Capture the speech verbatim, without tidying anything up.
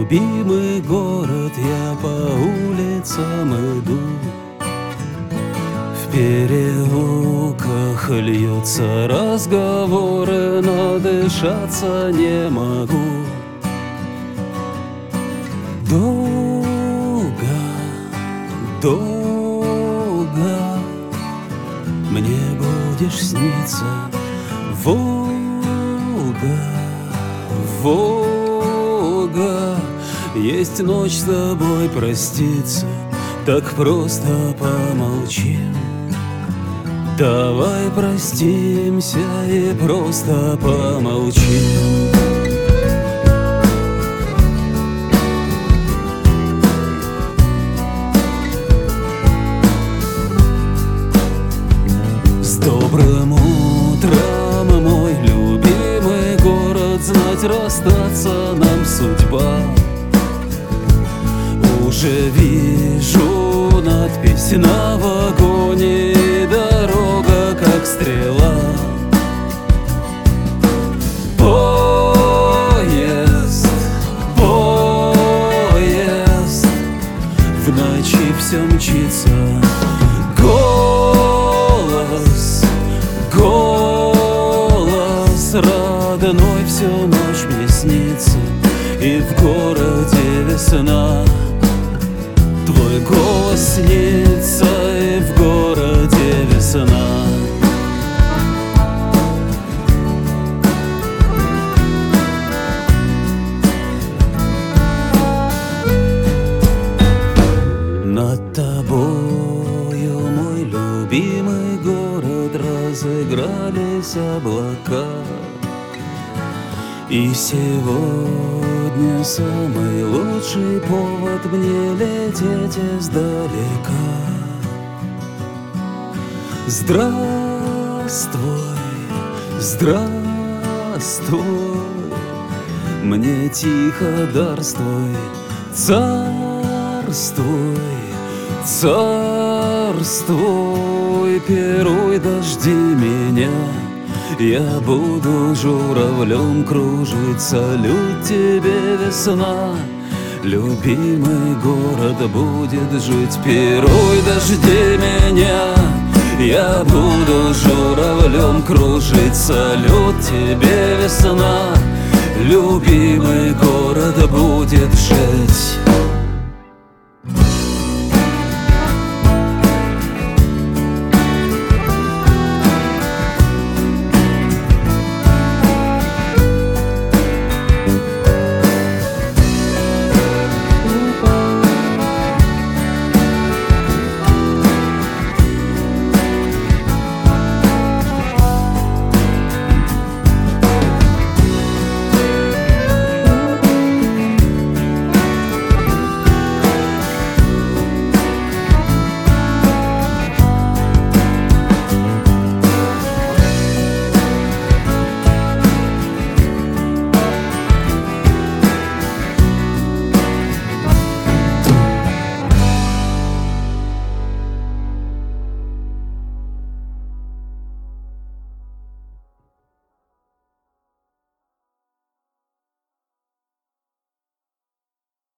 любимый город, я по улицам иду. В переулках льются разговоры, надышаться не могу. Долго, долго мне будешь сниться, Волга, Волга. Есть ночь с тобой проститься, так просто помолчим. Давай простимся и просто помолчим. С добрым утром, мой любимый город, знать расстаться нам судьба. Уже вижу надпись на вагоне, и дорога как стрела. Поезд, поезд, в ночи все мчится. Голос, голос родной всю ночь мне снится, и в городе весна. Твой голос снится, и в городе весна. Над тобою, мой любимый город, разыгрались облака. И сегодня самый лучший повод мне лететь издалека. Здравствуй, здравствуй, мне тихо дарствуй, царствуй, царствуй, пируй, дожди меня. Я буду журавлем кружить, салют тебе, весна. Любимый город будет жить, пируй, дожди меня. Я буду журавлем кружить, салют тебе, весна. Любимый город будет жить.